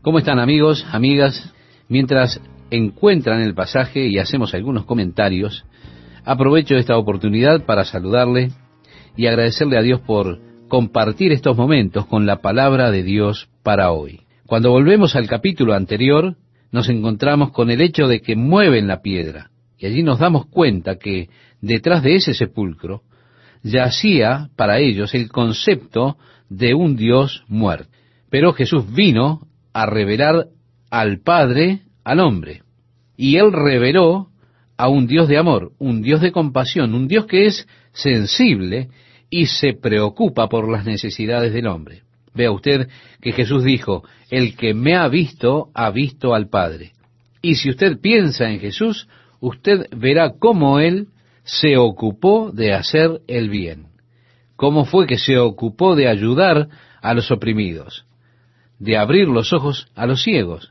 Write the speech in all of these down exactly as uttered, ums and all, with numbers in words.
¿Cómo están, amigos, amigas? Mientras encuentran el pasaje y hacemos algunos comentarios, aprovecho esta oportunidad para saludarle y agradecerle a Dios por compartir estos momentos con la palabra de Dios para hoy. Cuando volvemos al capítulo anterior, nos encontramos con el hecho de que mueven la piedra, y allí nos damos cuenta que detrás de ese sepulcro yacía para ellos el concepto de un Dios muerto. Pero Jesús vino a revelar al Padre al hombre, y Él reveló a un Dios de amor, un Dios de compasión, un Dios que es sensible y se preocupa por las necesidades del hombre. Vea usted que Jesús dijo, el que me ha visto, ha visto al Padre. Y si usted piensa en Jesús, usted verá cómo Él se ocupó de hacer el bien. Cómo fue que se ocupó de ayudar a los oprimidos, de abrir los ojos a los ciegos,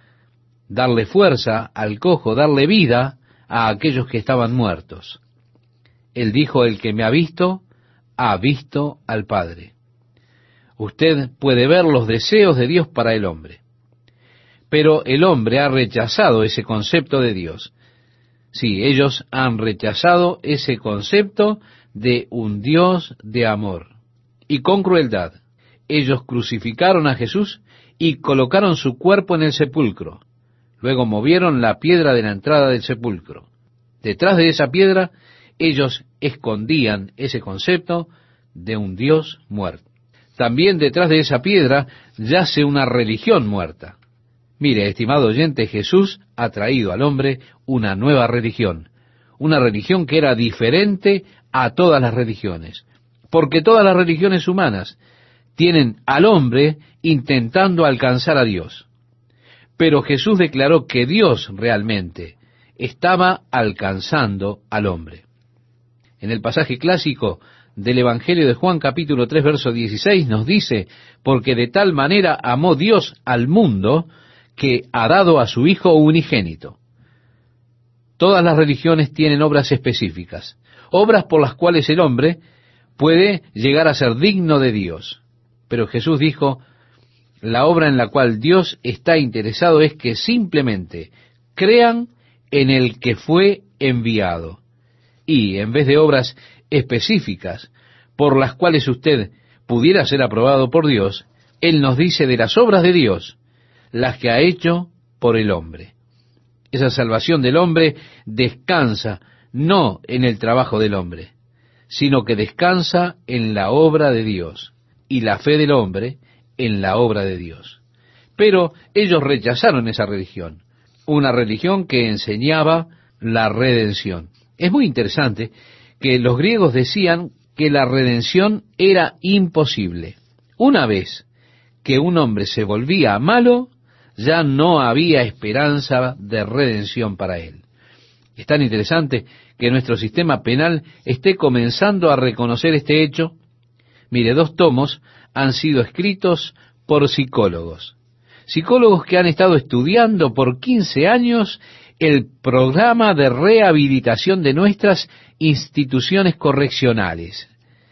darle fuerza al cojo, darle vida a aquellos que estaban muertos. Él dijo, el que me ha visto, ha visto al Padre. Usted puede ver los deseos de Dios para el hombre, pero el hombre ha rechazado ese concepto de Dios. Sí, ellos han rechazado ese concepto de un Dios de amor. Y con crueldad, ellos crucificaron a Jesús y colocaron su cuerpo en el sepulcro. Luego movieron la piedra de la entrada del sepulcro. Detrás de esa piedra, ellos escondían ese concepto de un Dios muerto. También detrás de esa piedra yace una religión muerta. Mire, estimado oyente, Jesús ha traído al hombre una nueva religión, una religión que era diferente a todas las religiones, porque todas las religiones humanas tienen al hombre intentando alcanzar a Dios. Pero Jesús declaró que Dios realmente estaba alcanzando al hombre. En el pasaje clásico del Evangelio de Juan, capítulo tres, verso dieciséis, nos dice, porque de tal manera amó Dios al mundo, que ha dado a su Hijo unigénito. Todas las religiones tienen obras específicas, obras por las cuales el hombre puede llegar a ser digno de Dios. Pero Jesús dijo, la obra en la cual Dios está interesado es que simplemente crean en el que fue enviado. Y en vez de obras específicas por las cuales usted pudiera ser aprobado por Dios, Él nos dice de las obras de Dios, las que ha hecho por el hombre. Esa salvación del hombre descansa no en el trabajo del hombre, sino que descansa en la obra de Dios, y la fe del hombre en la obra de Dios. Pero ellos rechazaron esa religión, una religión que enseñaba la redención. Es muy interesante que los griegos decían que la redención era imposible. Una vez que un hombre se volvía malo, ya no había esperanza de redención para él. Es tan interesante que nuestro sistema penal esté comenzando a reconocer este hecho. Mire, dos tomos han sido escritos por psicólogos. Psicólogos que han estado estudiando por quince años el programa de rehabilitación de nuestras instituciones correccionales.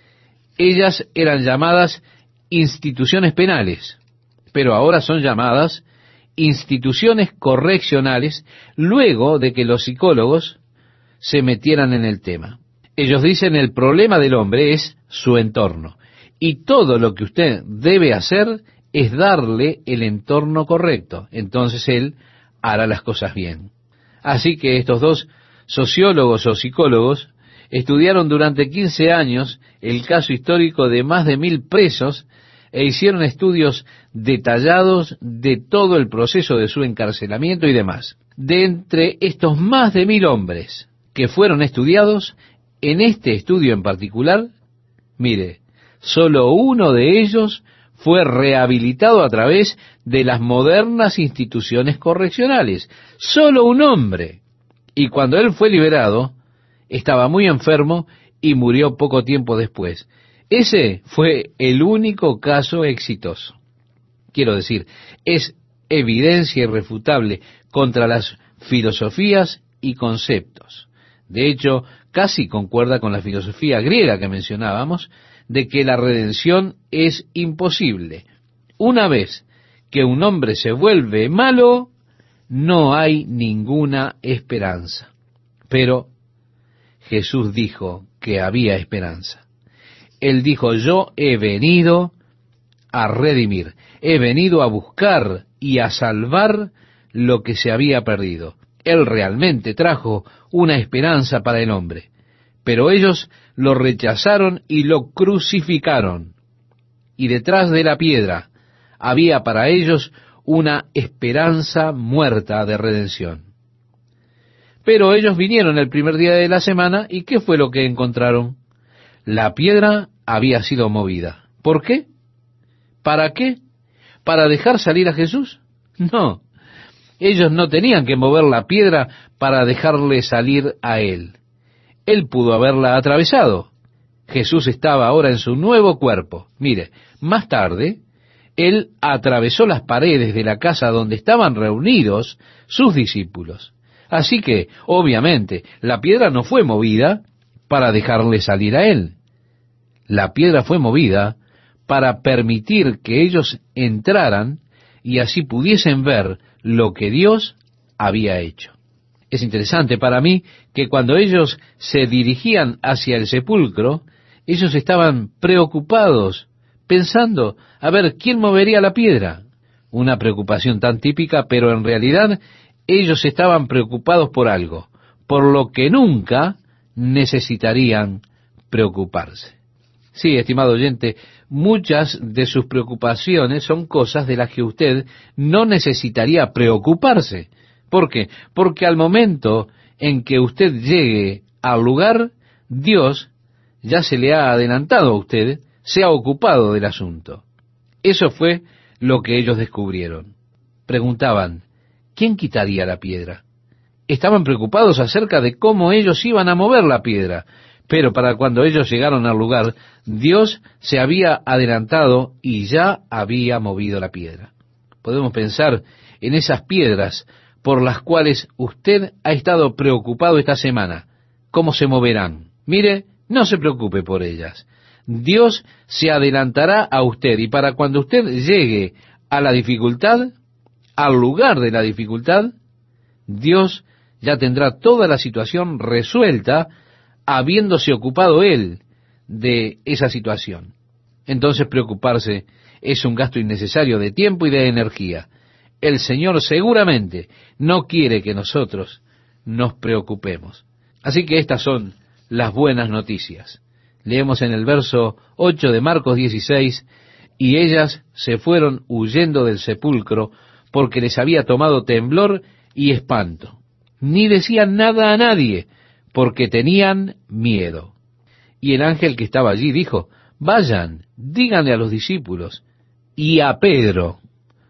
Ellas eran llamadas instituciones penales, pero ahora son llamadas instituciones correccionales luego de que los psicólogos se metieran en el tema. Ellos dicen el problema del hombre es su entorno, y todo lo que usted debe hacer es darle el entorno correcto. Entonces él hará las cosas bien. Así que estos dos sociólogos o psicólogos estudiaron durante quince años el caso histórico de más de mil presos e hicieron estudios detallados de todo el proceso de su encarcelamiento y demás. De entre estos más de mil hombres que fueron estudiados, en este estudio en particular, mire, solo uno de ellos fue rehabilitado a través de las modernas instituciones correccionales. Solo un hombre. Y cuando él fue liberado, estaba muy enfermo y murió poco tiempo después. Ese fue el único caso exitoso. Quiero decir, es evidencia irrefutable contra las filosofías y conceptos. De hecho, casi concuerda con la filosofía griega que mencionábamos, de que la redención es imposible. Una vez que un hombre se vuelve malo, no hay ninguna esperanza. Pero Jesús dijo que había esperanza. Él dijo, yo he venido a redimir, he venido a buscar y a salvar lo que se había perdido. Él realmente trajo una esperanza para el hombre, pero ellos lo rechazaron y lo crucificaron. Y detrás de la piedra había para ellos una esperanza muerta de redención. Pero ellos vinieron el primer día de la semana, ¿y qué fue lo que encontraron? La piedra había sido movida. ¿Por qué? ¿Para qué? ¿Para dejar salir a Jesús? No. Ellos no tenían que mover la piedra para dejarle salir a él. Él pudo haberla atravesado. Jesús estaba ahora en su nuevo cuerpo. Mire, más tarde, él atravesó las paredes de la casa donde estaban reunidos sus discípulos. Así que, obviamente, la piedra no fue movida para dejarle salir a él. La piedra fue movida para permitir que ellos entraran y así pudiesen ver lo que Dios había hecho. Es interesante para mí que cuando ellos se dirigían hacia el sepulcro, ellos estaban preocupados, pensando a ver quién movería la piedra. Una preocupación tan típica, pero en realidad ellos estaban preocupados por algo, por lo que nunca necesitarían preocuparse. Sí, estimado oyente, muchas de sus preocupaciones son cosas de las que usted no necesitaría preocuparse. ¿Por qué? Porque al momento en que usted llegue al lugar, Dios ya se le ha adelantado a usted, se ha ocupado del asunto. Eso fue lo que ellos descubrieron. Preguntaban, ¿quién quitaría la piedra? Estaban preocupados acerca de cómo ellos iban a mover la piedra, pero para cuando ellos llegaron al lugar, Dios se había adelantado y ya había movido la piedra. Podemos pensar en esas piedras por las cuales usted ha estado preocupado esta semana. ¿Cómo se moverán? Mire, no se preocupe por ellas. Dios se adelantará a usted y para cuando usted llegue a la dificultad, al lugar de la dificultad, Dios ya tendrá toda la situación resuelta, habiéndose ocupado Él de esa situación. Entonces preocuparse es un gasto innecesario de tiempo y de energía. El Señor seguramente no quiere que nosotros nos preocupemos. Así que estas son las buenas noticias. Leemos en el verso ocho de Marcos dieciséis, y ellas se fueron huyendo del sepulcro porque les había tomado temblor y espanto. Ni decían nada a nadie porque tenían miedo. Y el ángel que estaba allí dijo, vayan, díganle a los discípulos y a Pedro.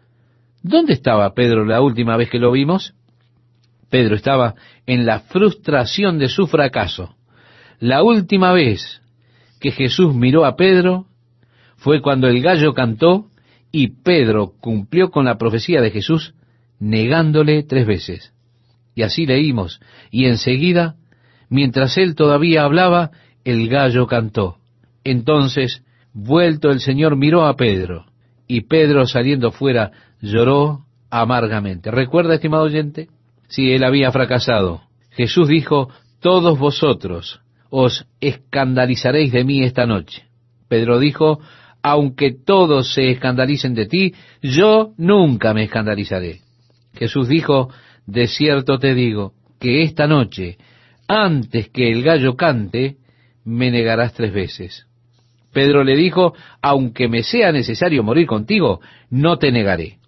¿Dónde estaba Pedro la última vez que lo vimos? Pedro estaba en la frustración de su fracaso. La última vez que Jesús miró a Pedro fue cuando el gallo cantó y Pedro cumplió con la profecía de Jesús negándole tres veces. Y así leímos, y enseguida, mientras él todavía hablaba, el gallo cantó. Entonces, vuelto el Señor miró a Pedro, y Pedro saliendo fuera lloró amargamente. ¿Recuerda, estimado oyente? Si él había fracasado. Jesús dijo, todos vosotros os escandalizaréis de mí esta noche. Pedro dijo, aunque todos se escandalicen de ti, yo nunca me escandalizaré. Jesús dijo, de cierto te digo, que esta noche, antes que el gallo cante, me negarás tres veces. Pedro le dijo, aunque me sea necesario morir contigo, no te negaré.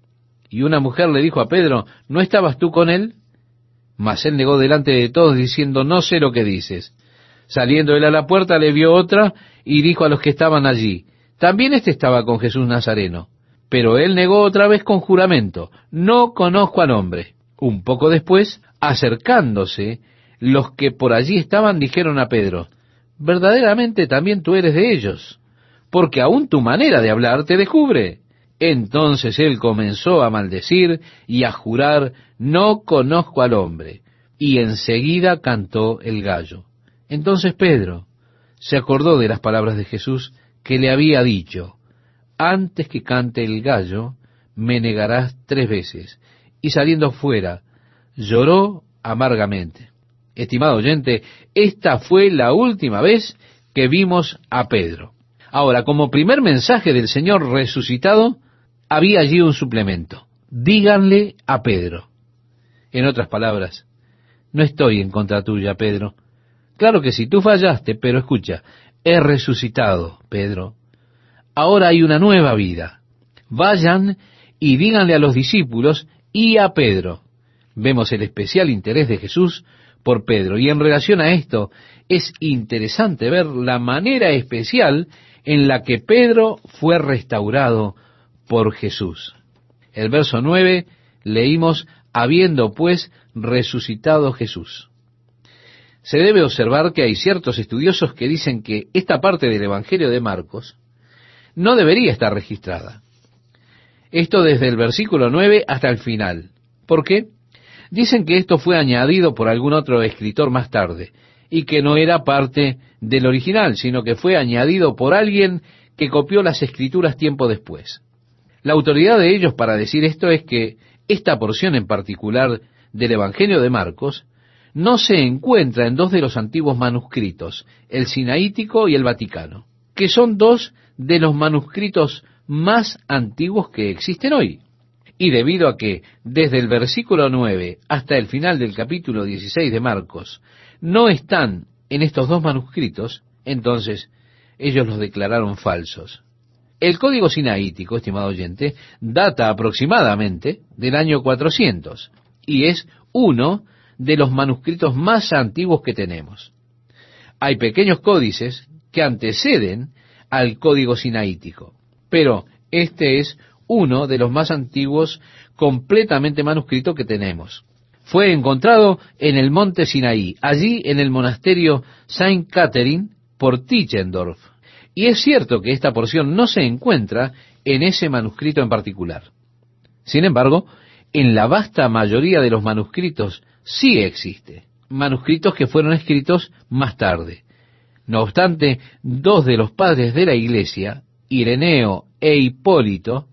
Y una mujer le dijo a Pedro, ¿no estabas tú con él? Mas él negó delante de todos, diciendo, no sé lo que dices. Saliendo él a la puerta, le vio otra, y dijo a los que estaban allí, también éste estaba con Jesús Nazareno. Pero él negó otra vez con juramento, no conozco al hombre. Un poco después, acercándose, los que por allí estaban dijeron a Pedro, verdaderamente también tú eres de ellos, porque aún tu manera de hablar te descubre. Entonces él comenzó a maldecir y a jurar, no conozco al hombre. Y enseguida cantó el gallo. Entonces Pedro se acordó de las palabras de Jesús que le había dicho, antes que cante el gallo, me negarás tres veces. Y saliendo fuera, lloró amargamente. Estimado oyente, esta fue la última vez que vimos a Pedro. Ahora, como primer mensaje del Señor resucitado, había allí un suplemento. Díganle a Pedro. En otras palabras, no estoy en contra tuya, Pedro. Claro que sí, tú fallaste, pero escucha, he resucitado, Pedro. Ahora hay una nueva vida. Vayan y díganle a los discípulos y a Pedro. Vemos el especial interés de Jesús por Pedro. Y en relación a esto, es interesante ver la manera especial en la que Pedro fue restaurado por Jesús. El verso nueve leímos, habiendo pues resucitado Jesús. Se debe observar que hay ciertos estudiosos que dicen que esta parte del Evangelio de Marcos no debería estar registrada. Esto desde el versículo nueve hasta el final. ¿Por qué? Dicen que esto fue añadido por algún otro escritor más tarde y que no era parte del original, sino que fue añadido por alguien que copió las escrituras tiempo después. La autoridad de ellos para decir esto es que esta porción en particular del Evangelio de Marcos no se encuentra en dos de los antiguos manuscritos, el Sinaítico y el Vaticano, que son dos de los manuscritos más antiguos que existen hoy. Y debido a que desde el versículo nueve hasta el final del capítulo dieciséis de Marcos no están en estos dos manuscritos, entonces ellos los declararon falsos. El código sinaítico, estimado oyente, data aproximadamente del año cuatrocientos y es uno de los manuscritos más antiguos que tenemos. Hay pequeños códices que anteceden al código sinaítico, pero este es uno de los más antiguos completamente manuscrito que tenemos. Fue encontrado en el monte Sinaí, allí en el monasterio Saint Catherine por Tischendorf. Y es cierto que esta porción no se encuentra en ese manuscrito en particular. Sin embargo, en la vasta mayoría de los manuscritos sí existe, manuscritos que fueron escritos más tarde. No obstante, dos de los padres de la Iglesia, Ireneo e Hipólito,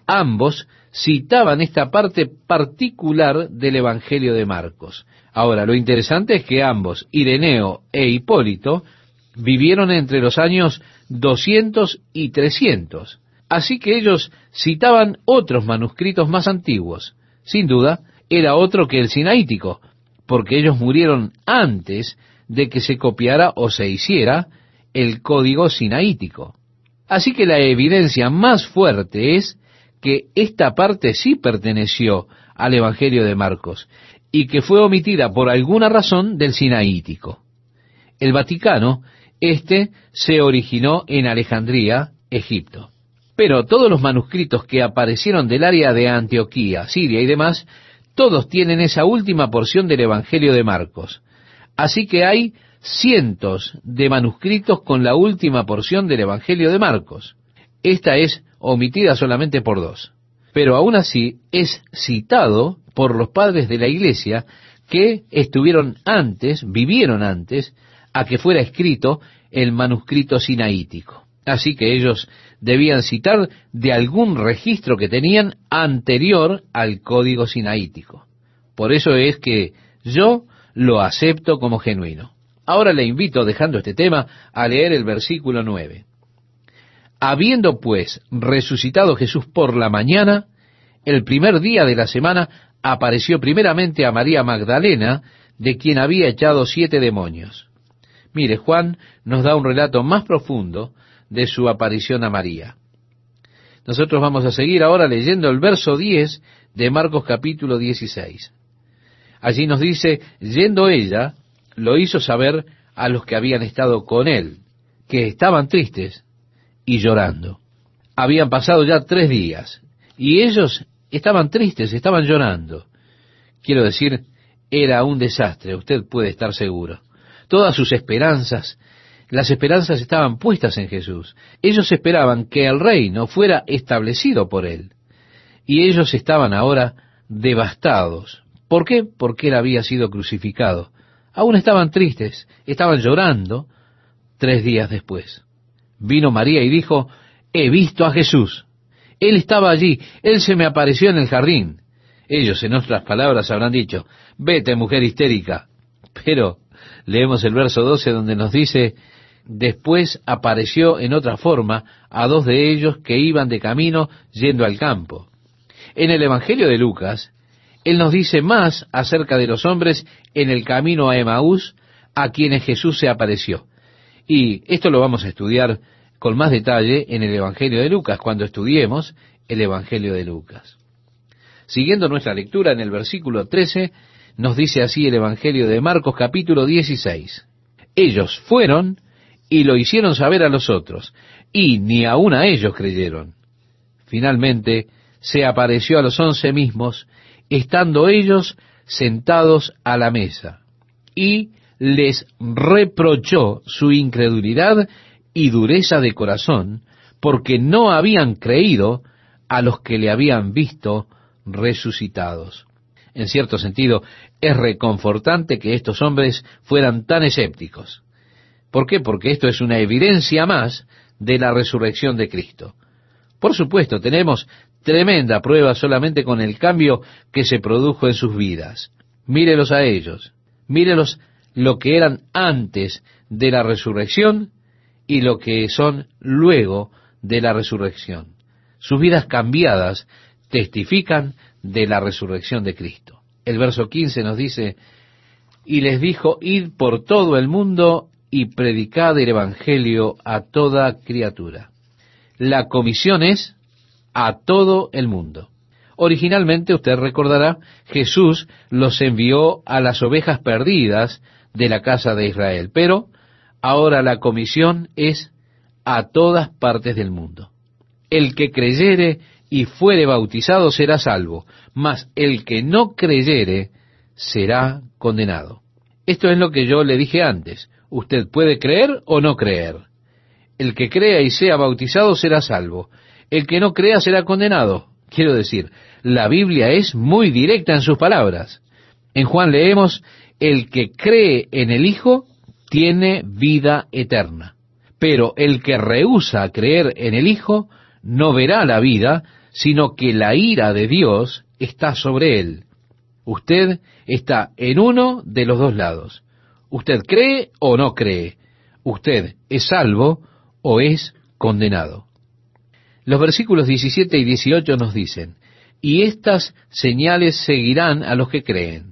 ambos citaban esta parte particular del Evangelio de Marcos. Ahora, lo interesante es que ambos, Ireneo e Hipólito, vivieron entre los años doscientos y trescientos. Así que ellos citaban otros manuscritos más antiguos. Sin duda, era otro que el sinaítico, porque ellos murieron antes de que se copiara o se hiciera el código sinaítico. Así que la evidencia más fuerte es que esta parte sí perteneció al Evangelio de Marcos y que fue omitida por alguna razón del sinaítico. El Vaticano, este se originó en Alejandría, Egipto. Pero todos los manuscritos que aparecieron del área de Antioquía, Siria y demás, todos tienen esa última porción del Evangelio de Marcos. Así que hay cientos de manuscritos con la última porción del Evangelio de Marcos. Esta es omitida solamente por dos. Pero aún así es citado por los padres de la Iglesia que estuvieron antes, vivieron antes, a que fuera escrito el manuscrito sinaítico. Así que ellos debían citar de algún registro que tenían anterior al código sinaítico. Por eso es que yo lo acepto como genuino. Ahora le invito, dejando este tema, a leer el versículo nueve. Habiendo pues resucitado Jesús por la mañana, el primer día de la semana apareció primeramente a María Magdalena, de quien había echado siete demonios. Mire, Juan nos da un relato más profundo de su aparición a María. Nosotros vamos a seguir ahora leyendo el verso diez de Marcos capítulo dieciséis. Allí nos dice, yendo ella, lo hizo saber a los que habían estado con él, que estaban tristes y llorando. Habían pasado ya tres días, y ellos estaban tristes, estaban llorando. Quiero decir, era un desastre, usted puede estar seguro. Todas sus esperanzas, las esperanzas estaban puestas en Jesús. Ellos esperaban que el reino fuera establecido por él. Y ellos estaban ahora devastados. ¿Por qué? Porque él había sido crucificado. Aún estaban tristes, estaban llorando tres días después. Vino María y dijo, he visto a Jesús, Él estaba allí, Él se me apareció en el jardín. Ellos, en otras palabras, habrán dicho, vete, mujer histérica. Pero leemos el verso doce donde nos dice, después apareció en otra forma a dos de ellos que iban de camino yendo al campo. En el Evangelio de Lucas, Él nos dice más acerca de los hombres en el camino a Emaús, a quienes Jesús se apareció. Y esto lo vamos a estudiar con más detalle en el Evangelio de Lucas, cuando estudiemos el Evangelio de Lucas. Siguiendo nuestra lectura en el versículo trece, nos dice así el Evangelio de Marcos capítulo dieciséis. Ellos fueron y lo hicieron saber a los otros, y ni aun a ellos creyeron. Finalmente se apareció a los once mismos, estando ellos sentados a la mesa, y les reprochó su incredulidad y dureza de corazón, porque no habían creído a los que le habían visto resucitados. En cierto sentido, es reconfortante que estos hombres fueran tan escépticos. ¿Por qué? Porque esto es una evidencia más de la resurrección de Cristo. Por supuesto, tenemos tremenda prueba solamente con el cambio que se produjo en sus vidas. Mírelos a ellos, mírelos lo que eran antes de la resurrección y lo que son luego de la resurrección. Sus vidas cambiadas testifican de la resurrección de Cristo. El verso quince nos dice, y les dijo, id por todo el mundo y predicad el Evangelio a toda criatura. La comisión es a todo el mundo. Originalmente, usted recordará, Jesús los envió a las ovejas perdidas de la casa de Israel, pero ahora la comisión es a todas partes del mundo. El que creyere y fuere bautizado será salvo, mas el que no creyere será condenado. Esto es lo que yo le dije antes. Usted puede creer o no creer. El que crea y sea bautizado será salvo. El que no crea será condenado. Quiero decir, la Biblia es muy directa en sus palabras. En Juan leemos, el que cree en el Hijo tiene vida eterna. Pero el que rehúsa creer en el Hijo no verá la vida, sino que la ira de Dios está sobre él. Usted está en uno de los dos lados. Usted cree o no cree. Usted es salvo o es condenado. Los versículos diecisiete y dieciocho nos dicen, y estas señales seguirán a los que creen.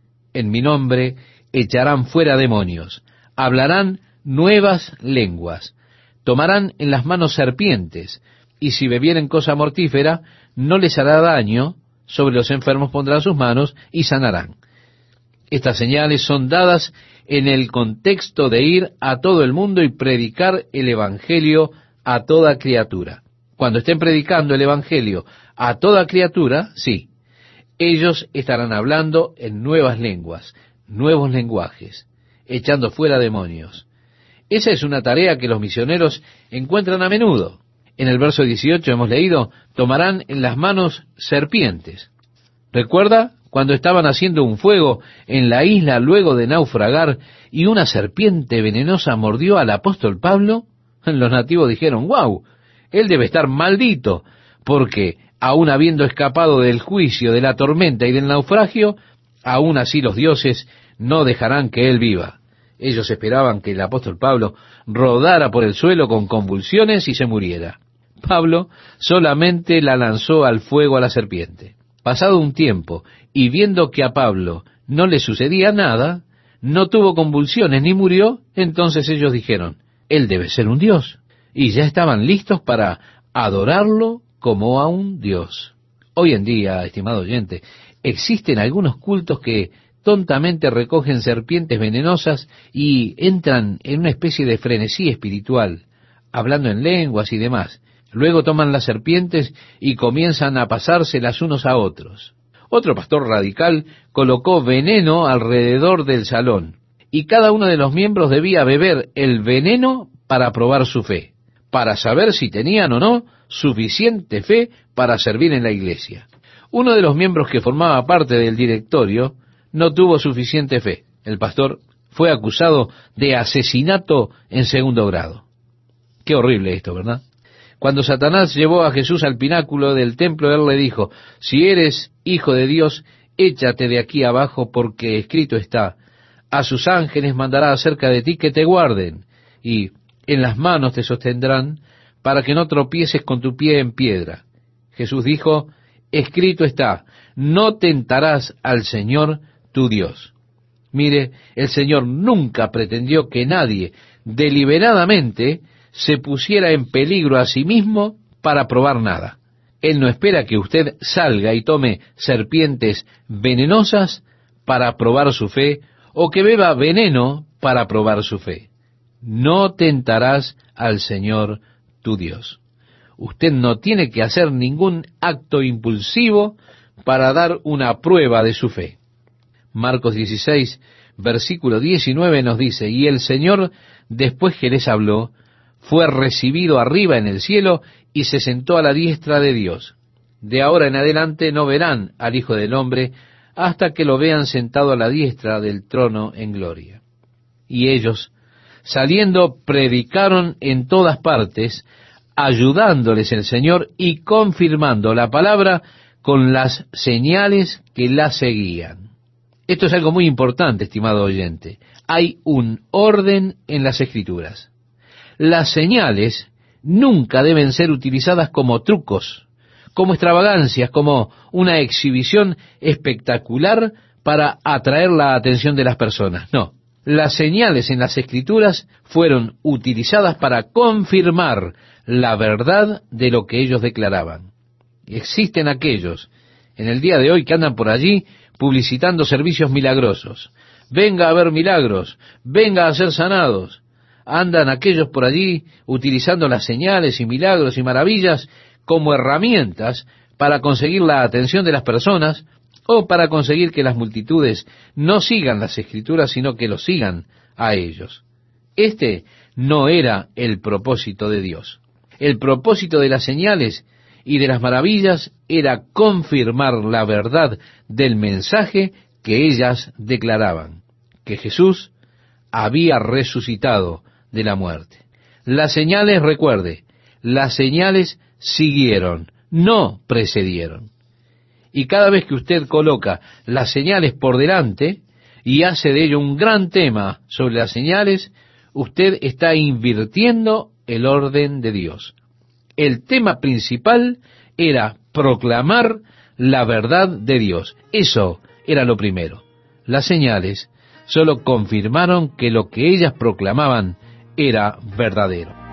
En mi nombre echarán fuera demonios, hablarán nuevas lenguas, tomarán en las manos serpientes, y si bebieren cosa mortífera, no les hará daño, sobre los enfermos pondrán sus manos y sanarán. Estas señales son dadas en el contexto de ir a todo el mundo y predicar el Evangelio a toda criatura. Cuando estén predicando el Evangelio a toda criatura, sí, ellos estarán hablando en nuevas lenguas, nuevos lenguajes, echando fuera demonios. Esa es una tarea que los misioneros encuentran a menudo. En el verso dieciocho hemos leído, tomarán en las manos serpientes. ¿Recuerda cuando estaban haciendo un fuego en la isla luego de naufragar y una serpiente venenosa mordió al apóstol Pablo? Los nativos dijeron, wow, él debe estar maldito, porque aun habiendo escapado del juicio, de la tormenta y del naufragio, aún así los dioses no dejarán que él viva. Ellos esperaban que el apóstol Pablo rodara por el suelo con convulsiones y se muriera. Pablo solamente la lanzó al fuego a la serpiente. Pasado un tiempo, y viendo que a Pablo no le sucedía nada, no tuvo convulsiones ni murió, entonces ellos dijeron, él debe ser un dios. Y ya estaban listos para adorarlo como a un dios. Hoy en día, estimado oyente, existen algunos cultos que tontamente recogen serpientes venenosas y entran en una especie de frenesí espiritual, hablando en lenguas y demás. Luego toman las serpientes y comienzan a pasárselas unos a otros. Otro pastor radical colocó veneno alrededor del salón, y cada uno de los miembros debía beber el veneno para probar su fe, para saber si tenían o no suficiente fe para servir en la iglesia. Uno de los miembros que formaba parte del directorio no tuvo suficiente fe. El pastor fue acusado de asesinato en segundo grado. Qué horrible esto, ¿verdad? Cuando Satanás llevó a Jesús al pináculo del templo, él le dijo, si eres hijo de Dios, échate de aquí abajo, porque escrito está, a sus ángeles mandará acerca de ti que te guarden, y en las manos te sostendrán, para que no tropieces con tu pie en piedra. Jesús dijo, escrito está, no tentarás al Señor tu Dios. Mire, el Señor nunca pretendió que nadie deliberadamente se pusiera en peligro a sí mismo para probar nada. Él no espera que usted salga y tome serpientes venenosas para probar su fe, o que beba veneno para probar su fe. No tentarás al Señor tu Dios. Usted no tiene que hacer ningún acto impulsivo para dar una prueba de su fe. Marcos dieciséis, versículo diecinueve nos dice, y el Señor, después que les habló, fue recibido arriba en el cielo y se sentó a la diestra de Dios. De ahora en adelante no verán al Hijo del Hombre hasta que lo vean sentado a la diestra del trono en gloria. Y ellos, saliendo, predicaron en todas partes, ayudándoles el Señor y confirmando la palabra con las señales que la seguían. Esto es algo muy importante, estimado oyente. Hay un orden en las Escrituras. Las señales nunca deben ser utilizadas como trucos, como extravagancias, como una exhibición espectacular para atraer la atención de las personas. No, las señales en las Escrituras fueron utilizadas para confirmar la verdad de lo que ellos declaraban. Existen aquellos en el día de hoy que andan por allí publicitando servicios milagrosos. Venga a ver milagros, venga a ser sanados. Andan aquellos por allí utilizando las señales y milagros y maravillas como herramientas para conseguir la atención de las personas o para conseguir que las multitudes no sigan las Escrituras, sino que los sigan a ellos. Este no era el propósito de Dios. El propósito de las señales y de las maravillas era confirmar la verdad del mensaje que ellas declaraban, que Jesús había resucitado de la muerte. Las señales, recuerde, las señales siguieron, no precedieron. Y cada vez que usted coloca las señales por delante y hace de ello un gran tema sobre las señales, usted está invirtiendo el orden de Dios. El tema principal era proclamar la verdad de Dios. Eso era lo primero. Las señales solo confirmaron que lo que ellas proclamaban era verdadero.